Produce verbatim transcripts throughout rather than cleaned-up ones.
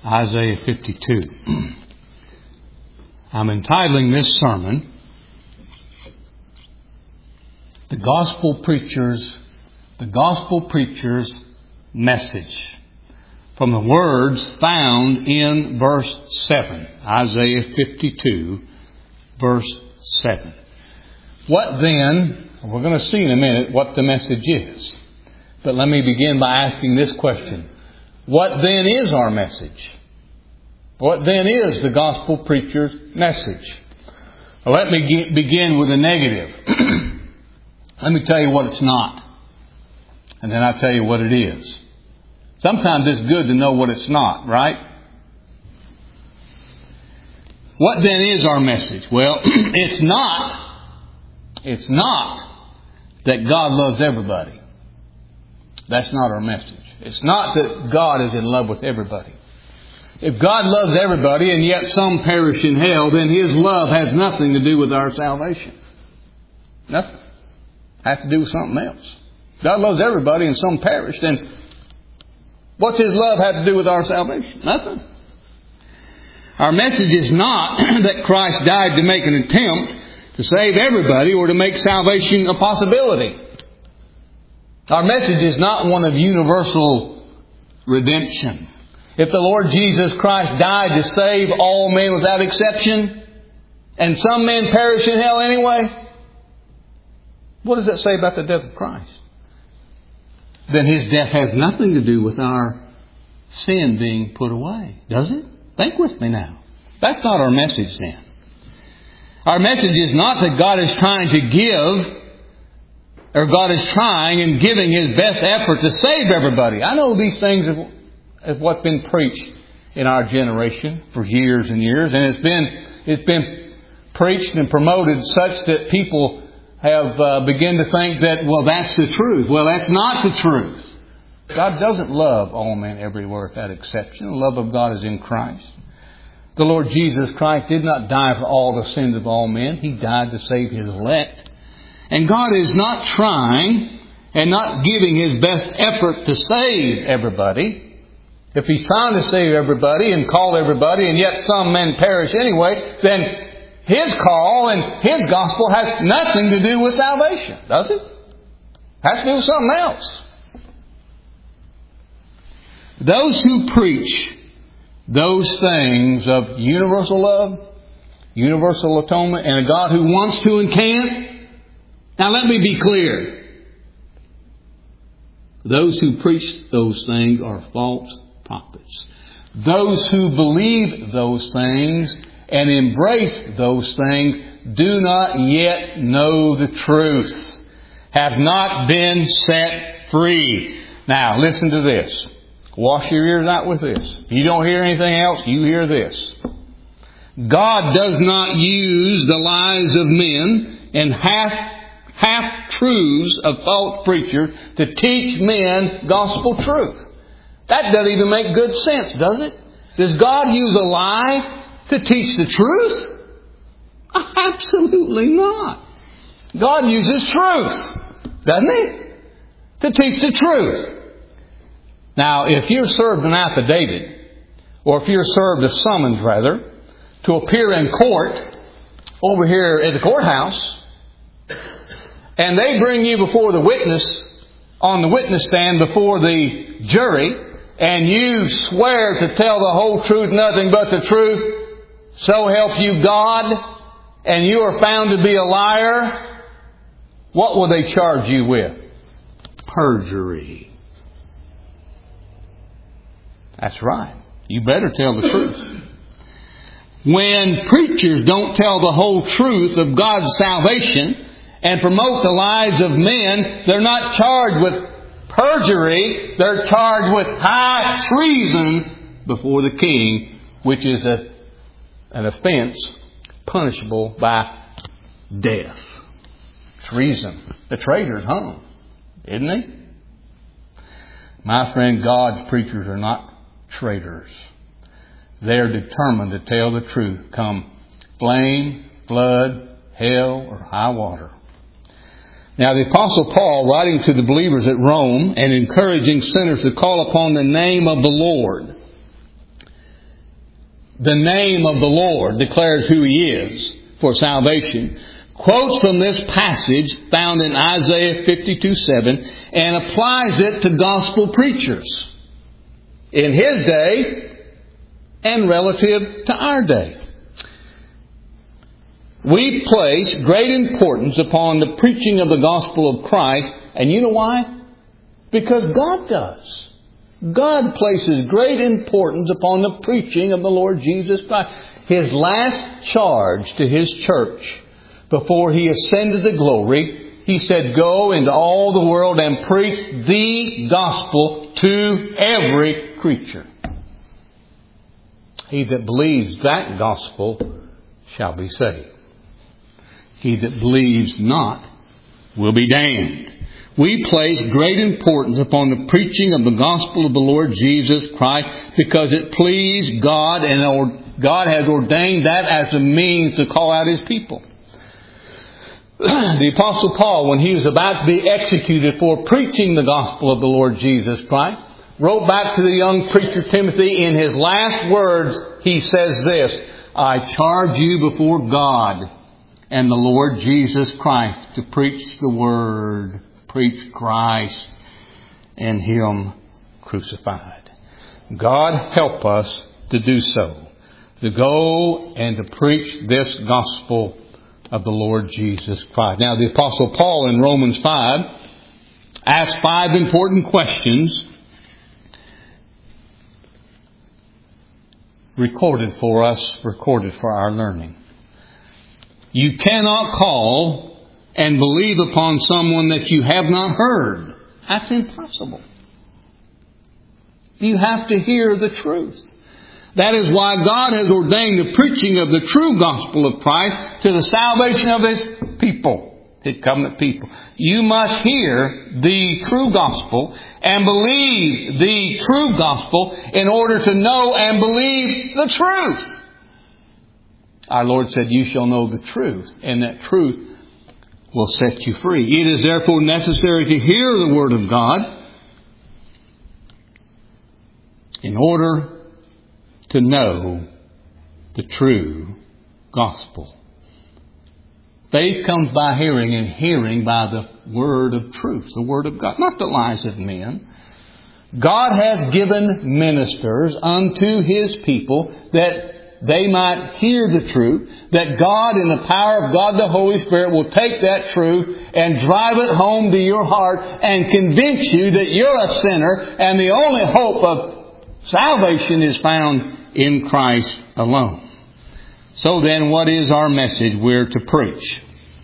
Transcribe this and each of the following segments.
Isaiah fifty-two. I'm entitling this sermon, The Gospel Preacher's, The Gospel Preacher's Message, from the words found in verse seven. Isaiah fifty-two, verse seven. What then, we're going to see in a minute what the message is. But let me begin by asking this question. What then is our message? What then is the gospel preacher's message? Well, let me ge- begin with a negative. Let me tell you what it's not. And then I'll tell you what it is. Sometimes it's good to know what it's not, right? What then is our message? Well, it's not, it's not that God loves everybody. That's not our message. It's not that God is in love with everybody. If God loves everybody and yet some perish in hell, then His love has nothing to do with our salvation. Nothing. It has to do with something else. If God loves everybody and some perish, then what's His love have to do with our salvation? Nothing. Our message is not that Christ died to make an attempt to save everybody or to make salvation a possibility. Our message is not one of universal redemption. If the Lord Jesus Christ died to save all men without exception, and some men perish in hell anyway, what does that say about the death of Christ? Then His death has nothing to do with our sin being put away, does it? Think with me now. That's not our message then. Our message is not that God is trying to give, or God is trying and giving His best effort to save everybody. I know these things have, have what's been preached in our generation for years and years. And it's been, it's been preached and promoted such that people have uh, begun to think that, well, that's the truth. Well, that's not the truth. God doesn't love all men everywhere without exception. The love of God is in Christ. The Lord Jesus Christ did not die for all the sins of all men. He died to save His elect. And God is not trying and not giving His best effort to save everybody. If He's trying to save everybody and call everybody and yet some men perish anyway, then His call and His gospel has nothing to do with salvation, does it? It has to do with something else. Those who preach those things of universal love, universal atonement, and a God who wants to and can't. Now let me be clear. Those who preach those things are false prophets. Those who believe those things and embrace those things do not yet know the truth, have not been set free. Now listen to this. Wash your ears out with this. If you don't hear anything else, you hear this. God does not use the lies of men and half half-truths of false preachers to teach men gospel truth. That doesn't even make good sense, does it? Does God use a lie to teach the truth? Absolutely not. God uses truth, doesn't He? To teach the truth. Now, if you're served an affidavit, or if you're served a summons, rather, to appear in court over here at the courthouse, and they bring you before the witness, on the witness stand before the jury, and you swear to tell the whole truth, nothing but the truth, so help you God, and you are found to be a liar, what will they charge you with? Perjury. That's right. You better tell the truth. When preachers don't tell the whole truth of God's salvation and promote the lies of men, they're not charged with perjury. They're charged with high treason before the king, which is a, an offense punishable by death. Treason. The traitor's hung, isn't he? My friend, God's preachers are not traitors. They're determined to tell the truth, come flame, flood, hell, or high water. Now, the Apostle Paul, writing to the believers at Rome and encouraging sinners to call upon the name of the Lord, the name of the Lord, declares who He is for salvation, quotes from this passage found in Isaiah fifty-two seven and applies it to gospel preachers in his day and relative to our day. We place great importance upon the preaching of the gospel of Christ, and you know why? Because God does. God places great importance upon the preaching of the Lord Jesus Christ. His last charge to His church before He ascended to glory, He said, "Go into all the world and preach the gospel to every creature. He that believes that gospel shall be saved. He that believes not will be damned." We place great importance upon the preaching of the gospel of the Lord Jesus Christ because it pleased God, and God has ordained that as a means to call out His people. The Apostle Paul, when he was about to be executed for preaching the gospel of the Lord Jesus Christ, wrote back to the young preacher Timothy. In his last words, he says this, "I charge you before God and the Lord Jesus Christ to preach the word." Preach Christ and Him crucified. God help us to do so. To go and to preach this gospel of the Lord Jesus Christ. Now the Apostle Paul in Romans five asks five important questions recorded for us, recorded for our learning. You cannot call and believe upon someone that you have not heard. That's impossible. You have to hear the truth. That is why God has ordained the preaching of the true gospel of Christ to the salvation of His people, His covenant people. You must hear the true gospel and believe the true gospel in order to know and believe the truth. Our Lord said, "You shall know the truth, and that truth will set you free." It is therefore necessary to hear the Word of God in order to know the true gospel. Faith comes by hearing, and hearing by the word of truth, the Word of God, not the lies of men. God has given ministers unto His people that they might hear the truth, that God, in the power of God the Holy Spirit, will take that truth and drive it home to your heart and convince you that you're a sinner and the only hope of salvation is found in Christ alone. So then, what is our message we're to preach?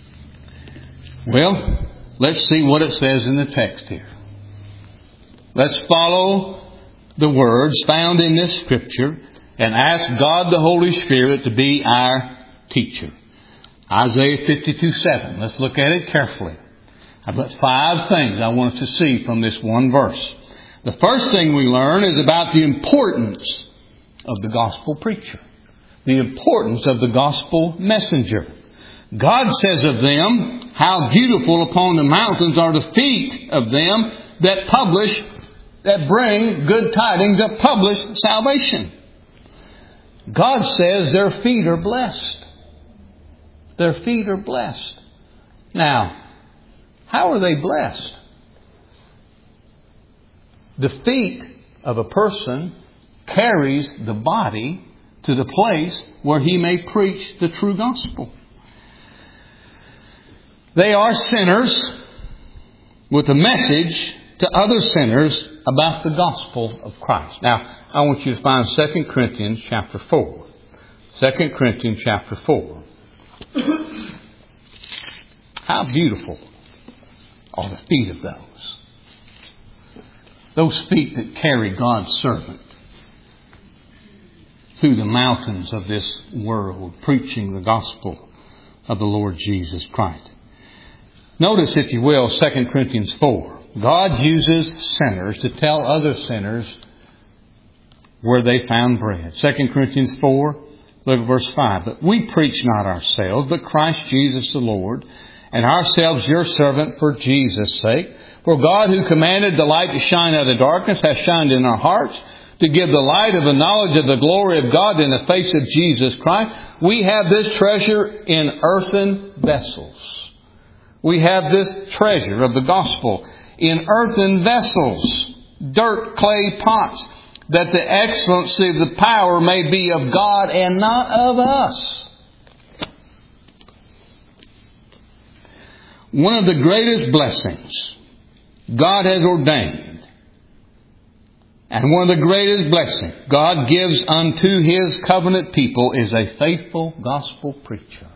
Well, let's see what it says in the text here. Let's follow the words found in this Scripture and ask God the Holy Spirit to be our teacher. Isaiah fifty-two seven. Let's look at it carefully. I've got five things I want us to see from this one verse. The first thing we learn is about the importance of the gospel preacher. The importance of the gospel messenger. God says of them, "How beautiful upon the mountains are the feet of them that publish, that bring good tidings, that publish salvation." God says their feet are blessed. Their feet are blessed. Now, how are they blessed? The feet of a person carries the body to the place where he may preach the true gospel. They are sinners with a message to other sinners about the gospel of Christ. Now, I want you to find Second Corinthians chapter four. Second Corinthians chapter four. How beautiful are the feet of those. Those feet that carry God's servant through the mountains of this world, preaching the gospel of the Lord Jesus Christ. Notice, if you will, Second Corinthians four. God uses sinners to tell other sinners where they found bread. Second Corinthians four, look at verse five. "But we preach not ourselves, but Christ Jesus the Lord, and ourselves your servant for Jesus' sake. For God, who commanded the light to shine out of darkness, hath shined in our hearts to give the light of the knowledge of the glory of God in the face of Jesus Christ. We have this treasure in earthen vessels. We have this treasure of the gospel in earthen vessels, dirt, clay pots, that the excellency of the power may be of God and not of us. One of the greatest blessings God has ordained, and one of the greatest blessings God gives unto His covenant people, is a faithful gospel preacher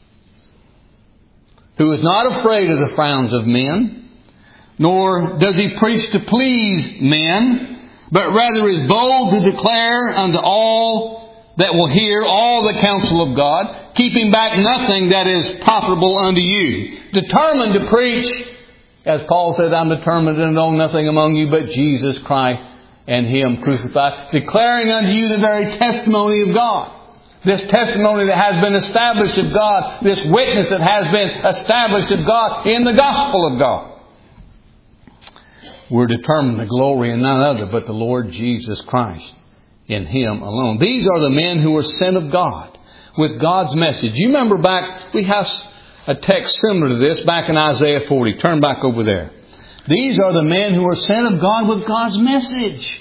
who is not afraid of the frowns of men, nor does he preach to please men, but rather is bold to declare unto all that will hear all the counsel of God, keeping back nothing that is profitable unto you. Determined to preach, as Paul said, I'm determined to know nothing among you but Jesus Christ and Him crucified, declaring unto you the very testimony of God. This testimony that has been established of God, this witness that has been established of God in the gospel of God. We're determined to glory in none other but the Lord Jesus Christ, in Him alone. These are the men who were sent of God with God's message. You remember back, we have a text similar to this back in Isaiah forty. Turn back over there. These are the men who were sent of God with God's message.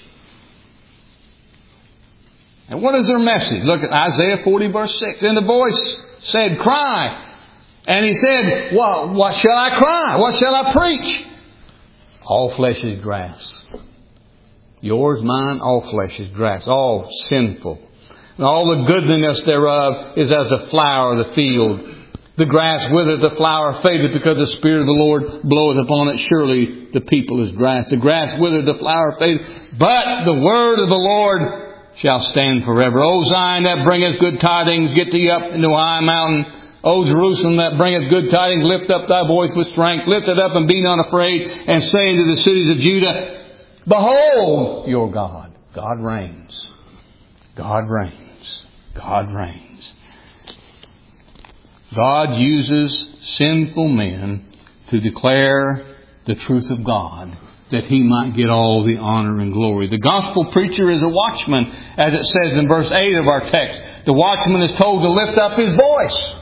And what is their message? Look at Isaiah forty verse six. Then the voice said, cry. And he said, well, what shall I cry? What shall I preach? All flesh is grass. Yours, mine, all flesh is grass. All sinful. And all the goodliness thereof is as a flower of the field. The grass withereth, the flower fadeth, because the Spirit of the Lord bloweth upon it. Surely the people is grass. The grass withereth, the flower fadeth. But the word of the Lord shall stand forever. O Zion, that bringeth good tidings, get thee up into a high mountain. O Jerusalem, that bringeth good tidings, lift up thy voice with strength. Lift it up and be not afraid. And say unto the cities of Judah, behold your God. God reigns. God reigns. God reigns. God uses sinful men to declare the truth of God, that He might get all the honor and glory. The gospel preacher is a watchman, as it says in verse eight of our text. The watchman is told to lift up his voice.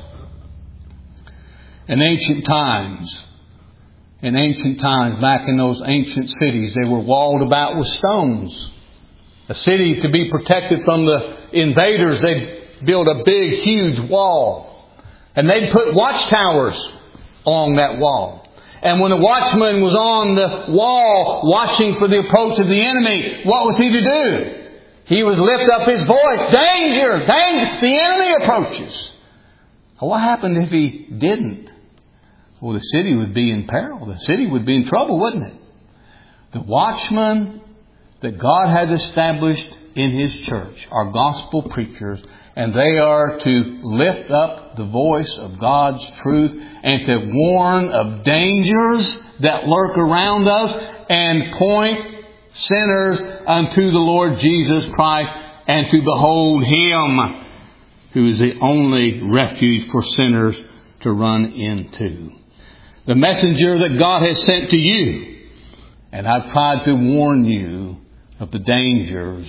In ancient times, in ancient times, back in those ancient cities, they were walled about with stones. A city to be protected from the invaders, they'd build a big, huge wall. And they'd put watchtowers along that wall. And when the watchman was on the wall watching for the approach of the enemy, what was he to do? He would lift up his voice. Danger! Danger! The enemy approaches. Well, what happened if he didn't? Well, the city would be in peril. The city would be in trouble, wouldn't it? The watchmen that God has established in His church are gospel preachers, and they are to lift up the voice of God's truth and to warn of dangers that lurk around us and point sinners unto the Lord Jesus Christ and to behold Him who is the only refuge for sinners to run into. The messenger that God has sent to you, and I've tried to warn you of the dangers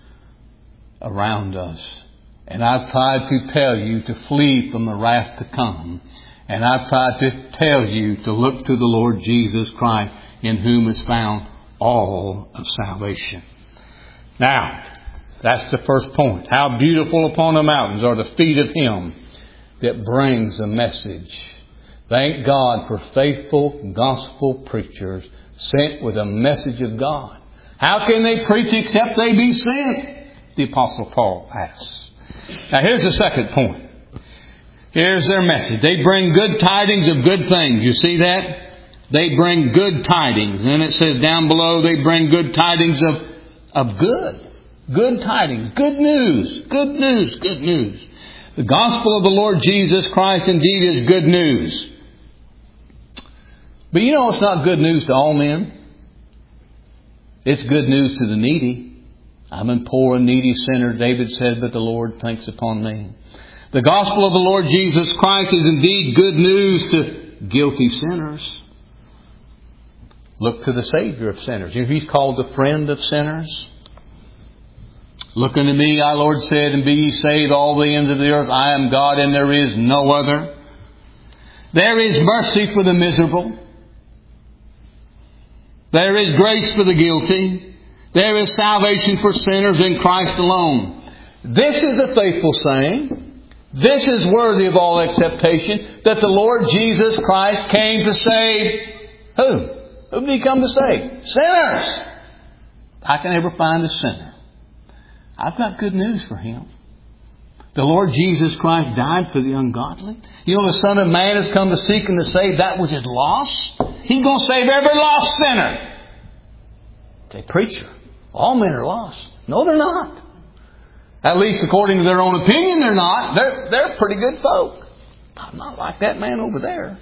around us. And I've tried to tell you to flee from the wrath to come. And I've tried to tell you to look to the Lord Jesus Christ, in whom is found all of salvation. Now, that's the first point. How beautiful upon the mountains are the feet of Him that brings the message. Thank God for faithful gospel preachers sent with a message of God. How can they preach except they be sent? The Apostle Paul asks. Now here's the second point. Here's their message. They bring good tidings of good things. You see that? They bring good tidings. And it says down below, they bring good tidings of, of good. Good tidings. Good news. Good news. Good news. The gospel of the Lord Jesus Christ indeed is good news. But you know it's not good news to all men. It's good news to the needy. I'm a poor and needy sinner, David said, but the Lord thinks upon me. The gospel of the Lord Jesus Christ is indeed good news to guilty sinners. Look to the Savior of sinners. He's called the friend of sinners. Look unto me, our Lord said, and be ye saved all the ends of the earth. I am God and there is no other. There is mercy for the miserable. There is grace for the guilty. There is salvation for sinners in Christ alone. This is a faithful saying. This is worthy of all acceptation, that the Lord Jesus Christ came to save who? Who did He come to save? Sinners! I can never find a sinner. I've got good news for him. The Lord Jesus Christ died for the ungodly. You know, the Son of Man has come to seek and to save that which is lost. He's going to save every lost sinner. Say, preacher, all men are lost. No, they're not. At least according to their own opinion, they're not. They're, they're pretty good folk. I'm not like that man over there.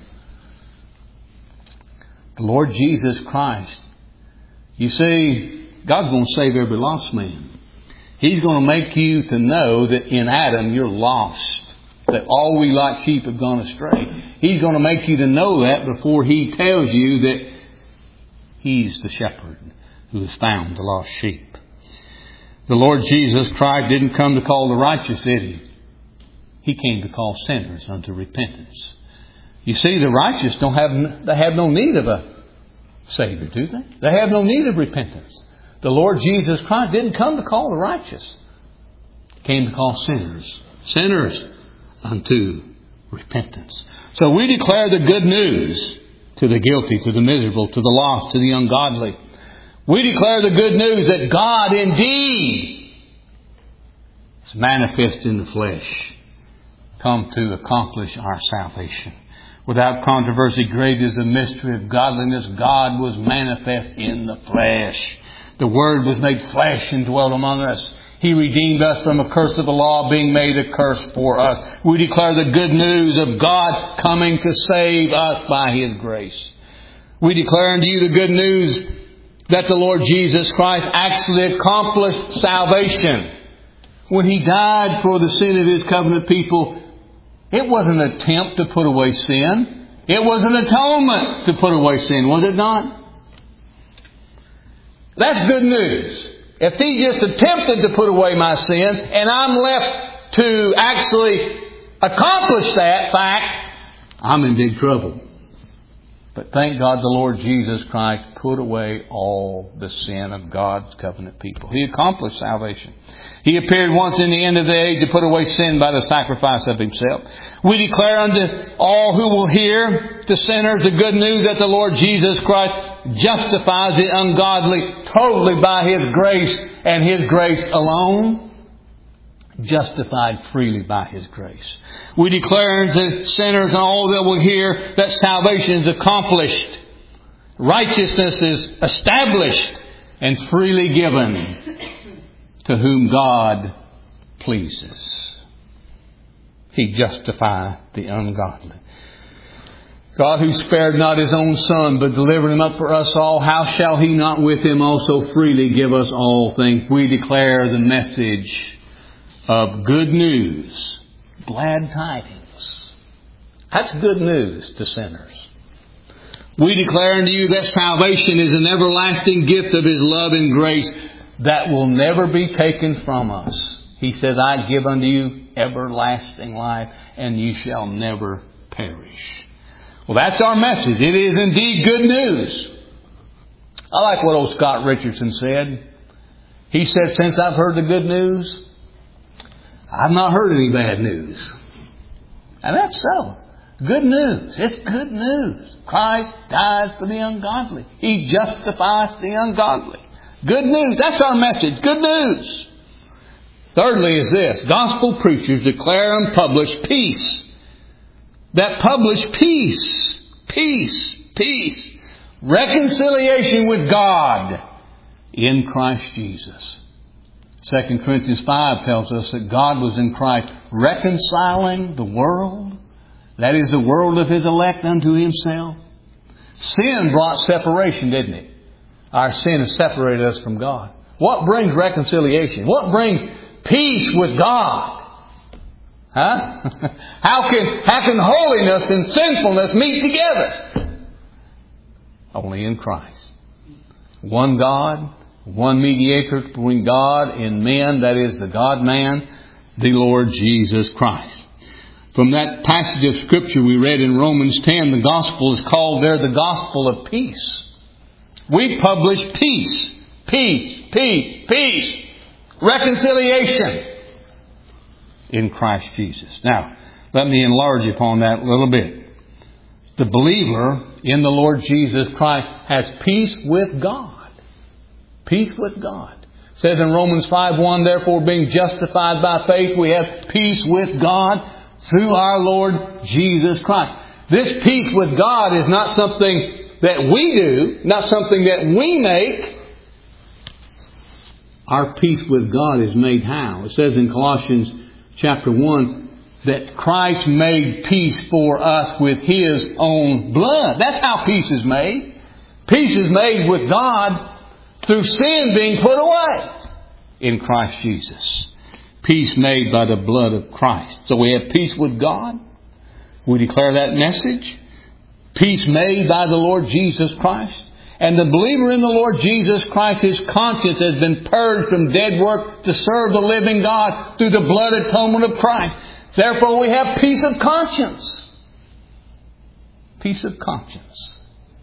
The Lord Jesus Christ. You see, God's going to save every lost man. He's going to make you to know that in Adam you're lost. That all we like sheep have gone astray. He's going to make you to know that before He tells you that He's the shepherd who has found the lost sheep. The Lord Jesus Christ didn't come to call the righteous, did He? He came to call sinners unto repentance. You see, the righteous don't have, they have no need of a Savior, do they? They have no need of repentance. The Lord Jesus Christ didn't come to call the righteous. He came to call sinners. Sinners unto repentance. So we declare the good news to the guilty, to the miserable, to the lost, to the ungodly. We declare the good news that God indeed is manifest in the flesh, come to accomplish our salvation. Without controversy, great is the mystery of godliness. God was manifest in the flesh. The Word was made flesh and dwelt among us. He redeemed us from a curse of the law, being made a curse for us. We declare the good news of God coming to save us by His grace. We declare unto you the good news that the Lord Jesus Christ actually accomplished salvation. When He died for the sin of His covenant people, it was an attempt to put away sin. It was an atonement to put away sin, was it not? That's good news. If He just attempted to put away my sin and I'm left to actually accomplish that fact, I'm in big trouble. But thank God the Lord Jesus Christ put away all the sin of God's covenant people. He accomplished salvation. He appeared once in the end of the age to put away sin by the sacrifice of Himself. We declare unto all who will hear, to sinners, the good news that the Lord Jesus Christ justifies the ungodly totally by His grace and His grace alone. Justified freely by His grace. We declare unto sinners and all that will hear that salvation is accomplished. Righteousness is established and freely given to whom God pleases. He justified the ungodly. God, who spared not His own Son, but delivered Him up for us all, how shall He not with Him also freely give us all things? We declare the message of good news, glad tidings. That's good news to sinners. We declare unto you that salvation is an everlasting gift of His love and grace that will never be taken from us. He says, I give unto you everlasting life, and you shall never perish. Well, that's our message. It is indeed good news. I like what old Scott Richardson said. He said, since I've heard the good news, I've not heard any bad news. And that's so. Good news. It's good news. Christ died for the ungodly. He justifies the ungodly. Good news. That's our message. Good news. Thirdly is this. Gospel preachers declare and publish peace. That publish peace. Peace. Peace. Reconciliation with God in Christ Jesus. Second Corinthians five tells us that God was in Christ reconciling the world. That is the world of His elect unto Himself. Sin brought separation, didn't it? Our sin has separated us from God. What brings reconciliation? What brings peace with God? Huh? How can, how can holiness and sinfulness meet together? Only in Christ. One God, One mediator between God and men, that is the God-man, the Lord Jesus Christ. From that passage of Scripture we read in Romans ten, the gospel is called there the gospel of peace. We publish peace, peace, peace, peace, reconciliation in Christ Jesus. Now, let me enlarge upon that a little bit. The believer in the Lord Jesus Christ has peace with God. Peace with God. It says in Romans five one, therefore being justified by faith, we have peace with God through our Lord Jesus Christ. This peace with God is not something that we do, not something that we make. Our peace with God is made how? It says in Colossians chapter one that Christ made peace for us with His own blood. That's how peace is made. Peace is made with God through sin being put away in Christ Jesus. Peace made by the blood of Christ. So we have peace with God. We declare that message. Peace made by the Lord Jesus Christ. And the believer in the Lord Jesus Christ, his conscience has been purged from dead work to serve the living God through the blood atonement of Christ. Therefore we have peace of conscience. Peace of conscience.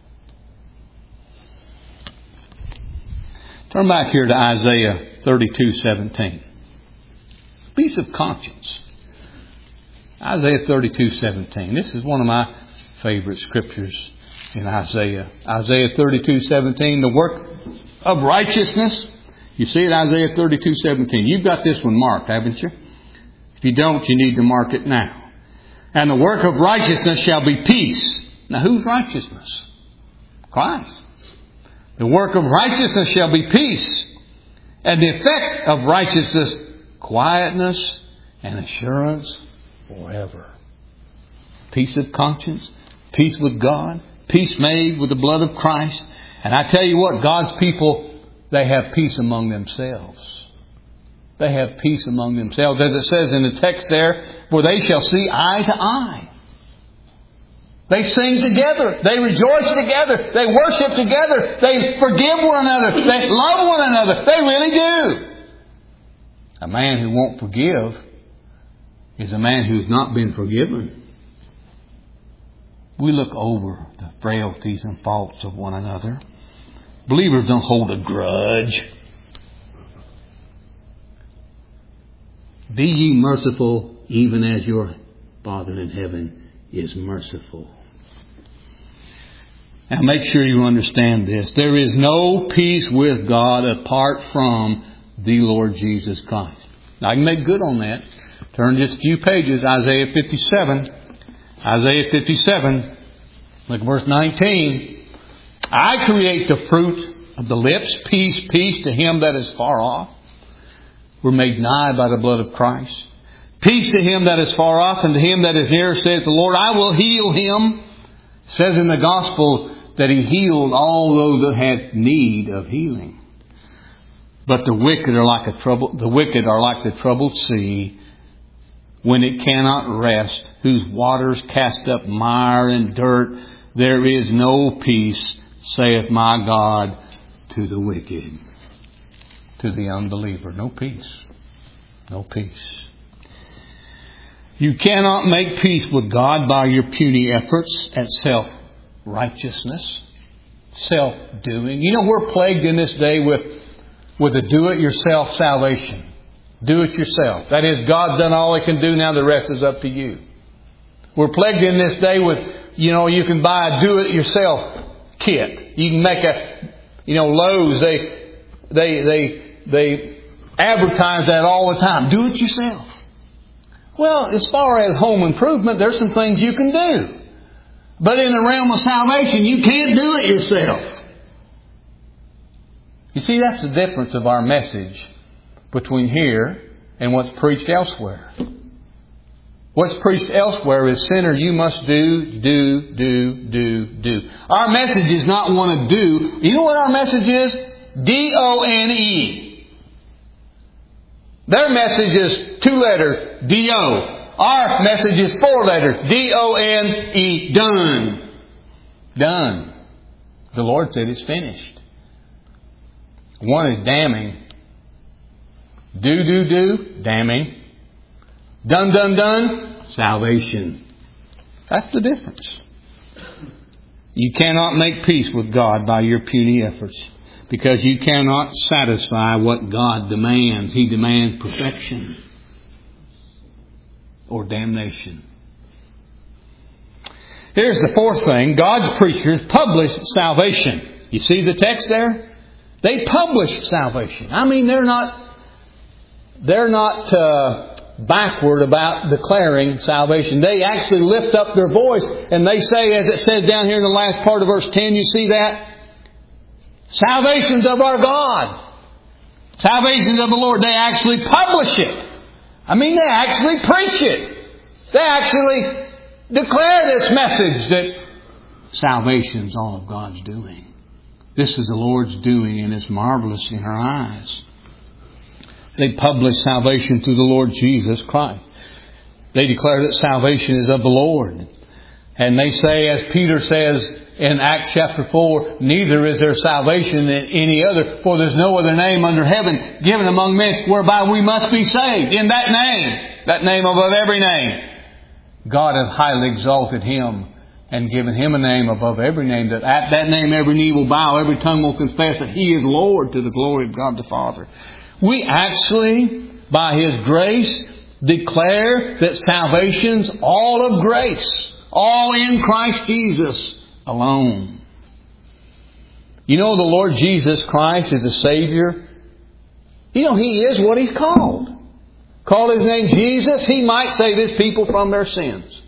Turn back here to Isaiah thirty-two seventeen. Peace of conscience. Isaiah thirty-two seventeen. This is one of my favorite scriptures in Isaiah. Isaiah thirty-two seventeen. The work of righteousness. You see it, Isaiah thirty-two seventeen. You've got this one marked, haven't you? If you don't, you need to mark it now. And the work of righteousness shall be peace. Now whose righteousness? Christ. The work of righteousness shall be peace. And the effect of righteousness, quietness and assurance forever. Peace of conscience. Peace with God. Peace made with the blood of Christ. And I tell you what, God's people, they have peace among themselves. They have peace among themselves. As it says in the text there, for they shall see eye to eye. They sing together. They rejoice together. They worship together. They forgive one another. They love one another. They really do. A man who won't forgive is a man who's not been forgiven. We look over the frailties and faults of one another. Believers don't hold a grudge. Be ye merciful, even as your Father in heaven is merciful. Now make sure you understand this. There is no peace with God apart from the Lord Jesus Christ. Now I can make good on that. Turn just a few pages. Isaiah fifty-seven. Isaiah fifty-seven. Look at verse nineteen. I create the fruit of the lips. Peace, peace to him that is far off. We're made nigh by the blood of Christ. Peace to him that is far off, and to him that is near, saith the Lord, I will heal him. It says in the gospel that he healed all those that had need of healing. But the wicked are like a trouble, the wicked are like the troubled sea, when it cannot rest, whose waters cast up mire and dirt. There is no peace, saith my God, to the wicked. To the unbeliever. No peace. No peace. You cannot make peace with God by your puny efforts at self-righteousness, self-doing. You know, we're plagued in this day with, with a do-it-yourself salvation. Do it yourself. That is, God's done all He can do. Now the rest is up to you. We're plagued in this day with, you know, you can buy a do-it-yourself kit. You can make a, you know, Lowe's, they, they, they, they advertise that all the time. Do it yourself. Well, as far as home improvement, there's some things you can do. But in the realm of salvation, you can't do it yourself. You see, that's the difference of our message between here and what's preached elsewhere. What's preached elsewhere is, sinner, you must do, do, do, do, do. Our message is not want to do. You know what our message is? D O N E. Their message is two letters, D O. Our message is four letters, D O N E. Done. Done. The Lord said it's finished. One is damning. Do, do, do, damning. Done, done, done, salvation. That's the difference. You cannot make peace with God by your puny efforts, because you cannot satisfy what God demands. He demands perfection or damnation. Here's the fourth thing. God's preachers publish salvation. You see the text there? They publish salvation. I mean, they're not, they're not uh, backward about declaring salvation. They actually lift up their voice and they say, as it says down here in the last part of verse ten, you see that? Salvation's of our God. Salvation's of the Lord. They actually publish it. I mean, they actually preach it. They actually declare this message that salvation's all of God's doing. This is the Lord's doing, and it's marvelous in our eyes. They publish salvation through the Lord Jesus Christ. They declare that salvation is of the Lord. And they say, as Peter says in Acts chapter four, neither is there salvation in any other, for there's no other name under heaven given among men whereby we must be saved. In that name, that name above every name, God hath highly exalted Him and given Him a name above every name, that at that name every knee will bow, every tongue will confess that He is Lord, to the glory of God the Father. We actually, by His grace, declare that salvation's all of grace, all in Christ Jesus alone. You know, the Lord Jesus Christ is the Savior. You know, He is what He's called. Call His name Jesus, He might save His people from their sins.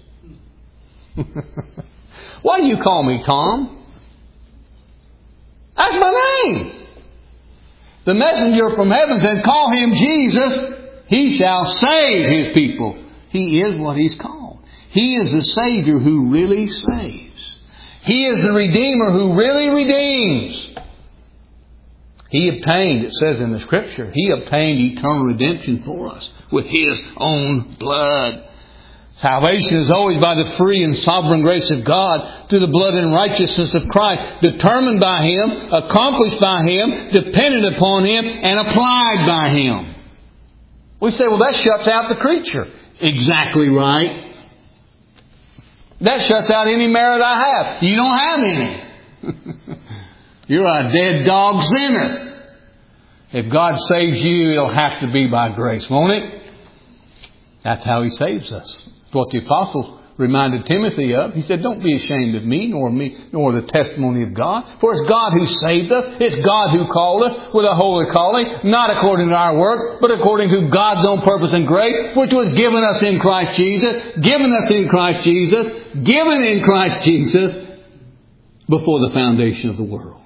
Why do you call me Tom? That's my name. The messenger from heaven said, call Him Jesus, He shall save His people. He is what He's called. He is the Savior who really saves. He is the Redeemer who really redeems. He obtained, it says in the Scripture, He obtained eternal redemption for us with His own blood. Salvation is always by the free and sovereign grace of God through the blood and righteousness of Christ, determined by Him, accomplished by Him, dependent upon Him, and applied by Him. We say, well, that shuts out the creature. Exactly right. That shuts out any merit I have. You don't have any. You're a dead dog sinner. If God saves you, it'll have to be by grace, won't it? That's how He saves us. It's what the apostle reminded Timothy of. He said, don't be ashamed of me, nor me, nor the testimony of God. For it's God who saved us. It's God who called us with a holy calling, not according to our work, but according to God's own purpose and grace, which was given us in Christ Jesus, given us in Christ Jesus, given in Christ Jesus before the foundation of the world.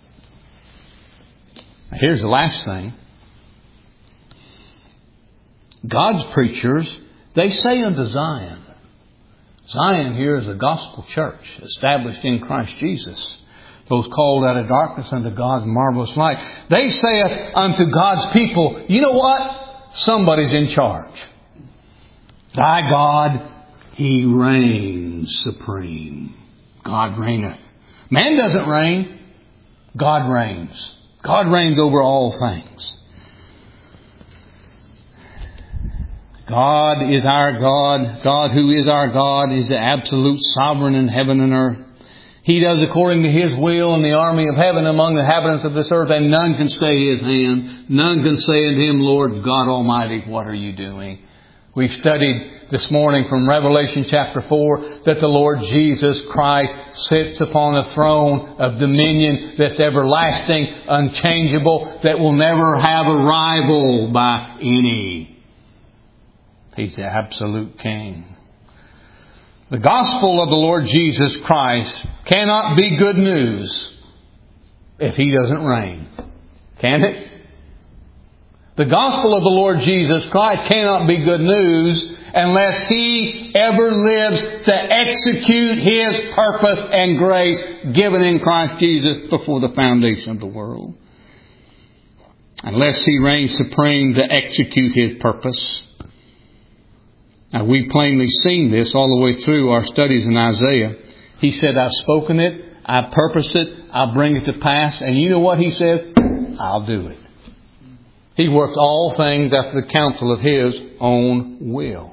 Now, here's the last thing. God's preachers, they say unto Zion. Zion here is the gospel church, established in Christ Jesus, those called out of darkness unto God's marvelous light. They say unto God's people, you know what? Somebody's in charge. Thy God, He reigns supreme. God reigneth. Man doesn't reign. God reigns. God reigns over all things. God is our God. God who is our God is the absolute sovereign in heaven and earth. He does according to His will in the army of heaven among the inhabitants of this earth, and none can stay His hand. None can say unto Him, Lord God Almighty, what are you doing? We've studied this morning from Revelation chapter four that the Lord Jesus Christ sits upon a throne of dominion that's everlasting, unchangeable, that will never have a rival by any. He's the absolute King. The gospel of the Lord Jesus Christ cannot be good news if He doesn't reign. Can it? The gospel of the Lord Jesus Christ cannot be good news unless He ever lives to execute His purpose and grace given in Christ Jesus before the foundation of the world. Unless He reigns supreme to execute His purpose. Now, we've plainly seen this all the way through our studies in Isaiah. He said, I've spoken it, I've purposed it, I'll bring it to pass. And you know what He says? I'll do it. He works all things after the counsel of His own will.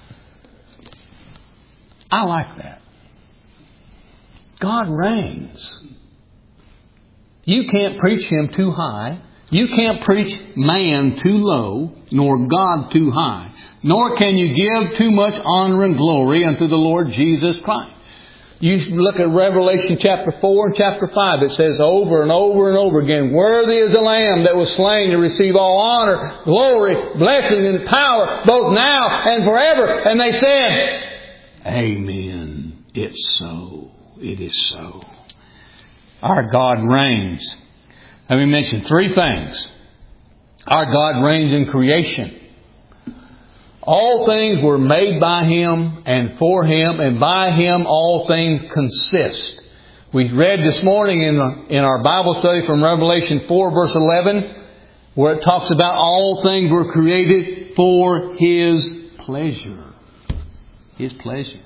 I like that. God reigns. You can't preach Him too high. You can't preach man too low, nor God too high. Nor can you give too much honor and glory unto the Lord Jesus Christ. You look at Revelation chapter four and chapter five. It says over and over and over again, worthy is the Lamb that was slain to receive all honor, glory, blessing, and power, both now and forever. And they said, Amen. It's so. It is so. Our God reigns. Let me mention three things. Our God reigns in creation. All things were made by Him and for Him, and by Him all things consist. We read this morning in, the, in our Bible study from Revelation four verse eleven, where it talks about all things were created for His pleasure. His pleasure.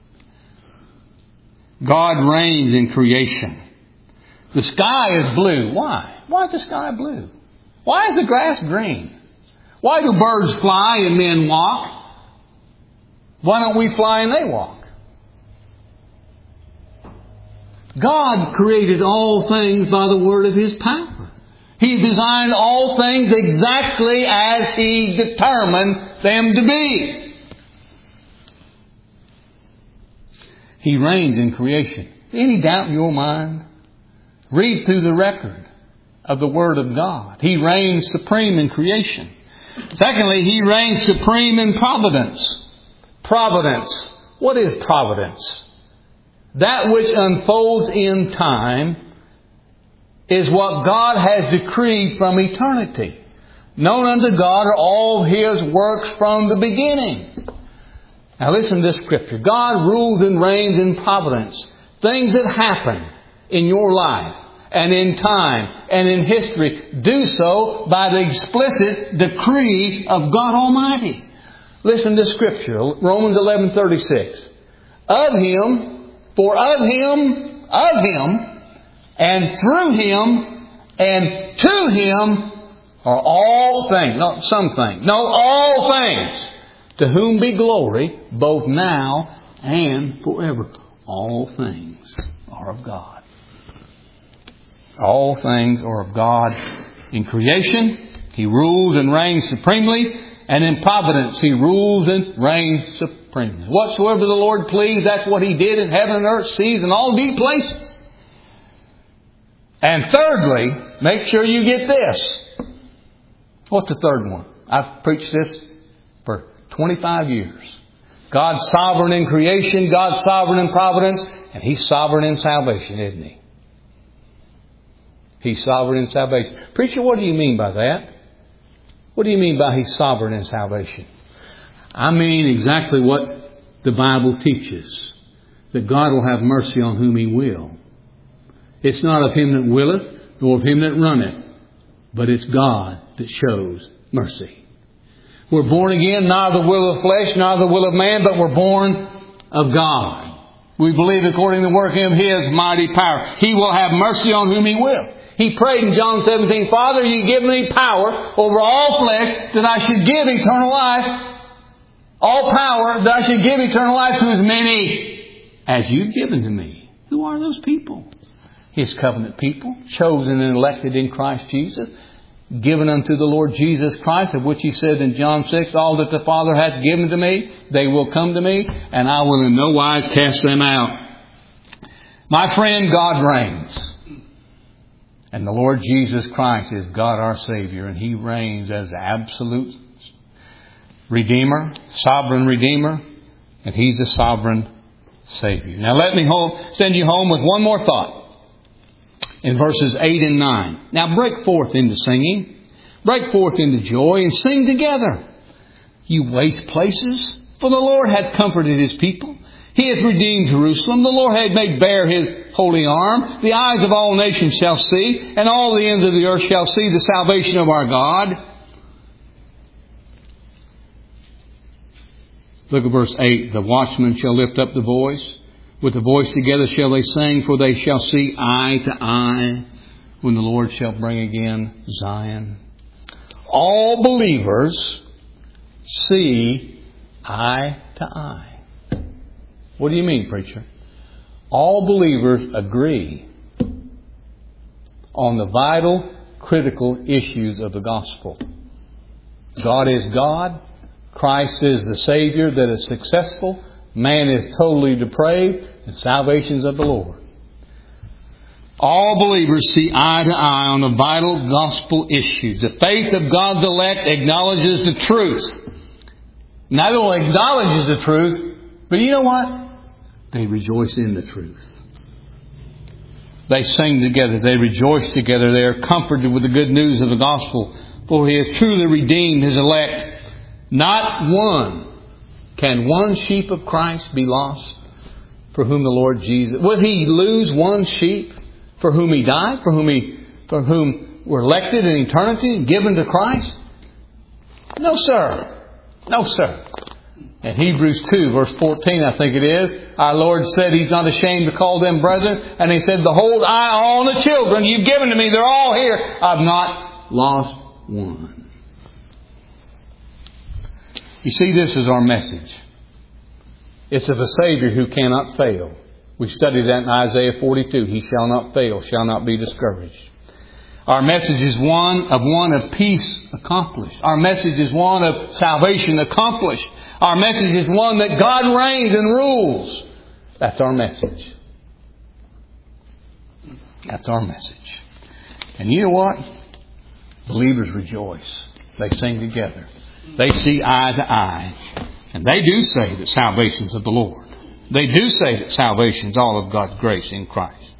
God reigns in creation. The sky is blue. Why? Why is the sky blue? Why is the grass green? Why do birds fly and men walk? Why don't we fly and they walk? God created all things by the word of His power. He designed all things exactly as He determined them to be. He reigns in creation. Any doubt in your mind? Read through the record of the Word of God. He reigns supreme in creation. Secondly, He reigns supreme in providence. Providence. What is providence? That which unfolds in time is what God has decreed from eternity. Known unto God are all His works from the beginning. Now listen to this scripture. God rules and reigns in providence. Things that happen in your life and in time and in history do so by the explicit decree of God Almighty. Listen to Scripture, Romans eleven thirty-six. Of Him, for of Him, of Him, and through Him, and to Him are all things. Not some things. No, all things. To whom be glory, both now and forever. All things are of God. All things are of God. In creation, He rules and reigns supremely. And in providence, He rules and reigns supremely. Whatsoever the Lord pleased, that's what He did in heaven and earth, seas, and all deep places. And thirdly, make sure you get this. What's the third one? I've preached this for twenty-five years. God's sovereign in creation, God's sovereign in providence, and He's sovereign in salvation, isn't He? He's sovereign in salvation. Preacher, what do you mean by that? What do you mean by He's sovereign in salvation? I mean exactly what the Bible teaches. That God will have mercy on whom He will. It's not of him that willeth, nor of him that runneth, but it's God that shows mercy. We're born again, not of the will of flesh, not of the will of man, but we're born of God. We believe according to the working of His mighty power. He will have mercy on whom He will. He prayed in John seventeen, Father, You give me power over all flesh that I should give eternal life. All power that I should give eternal life to as many as You've given to me. Who are those people? His covenant people, chosen and elected in Christ Jesus, given unto the Lord Jesus Christ, of which He said in John six, all that the Father hath given to me, they will come to me, and I will in no wise cast them out. My friend, God reigns. And the Lord Jesus Christ is God our Savior, and He reigns as the absolute Redeemer, sovereign Redeemer, and He's the sovereign Savior. Now let me home, send you home with one more thought. In verses eight and nine. Now break forth into singing. Break forth into joy and sing together. You waste places, for the Lord hath comforted His people. He hath redeemed Jerusalem. The Lord hath made bare His holy arm. The eyes of all nations shall see, and all the ends of the earth shall see the salvation of our God. Look at verse eight. The watchmen shall lift up the voice. With the voice together shall they sing, for they shall see eye to eye. when the Lord shall bring again Zion. All believers see eye to eye. What do you mean, preacher? All believers agree on the vital, critical issues of the gospel. God is God. Christ is the Savior that is successful. Man is totally depraved. And salvation's of the Lord. All believers see eye to eye on the vital gospel issues. The faith of God's elect acknowledges the truth. Not only acknowledges the truth, but you know what? They rejoice in the truth. They sing together. They rejoice together. They are comforted with the good news of the gospel. For He has truly redeemed His elect. Not one. Can one sheep of Christ be lost for whom the Lord Jesus... Would He lose one sheep for whom He died? For whom He, for whom were elected in eternity and given to Christ? No, sir. No, sir. In Hebrews two, verse fourteen, I think it is, our Lord said He's not ashamed to call them brethren. And He said, behold, I all the children you've given to me, they're all here. I've not lost one. You see, this is our message. It's of a Savior who cannot fail. We studied that in Isaiah forty-two. He shall not fail, shall not be discouraged. Our message is one of one of peace accomplished. Our message is one of salvation accomplished. Our message is one that God reigns and rules. That's our message. That's our message. And you know what? Believers rejoice. They sing together. They see eye to eye. And they do say that salvation's of the Lord. They do say that salvation's all of God's grace in Christ.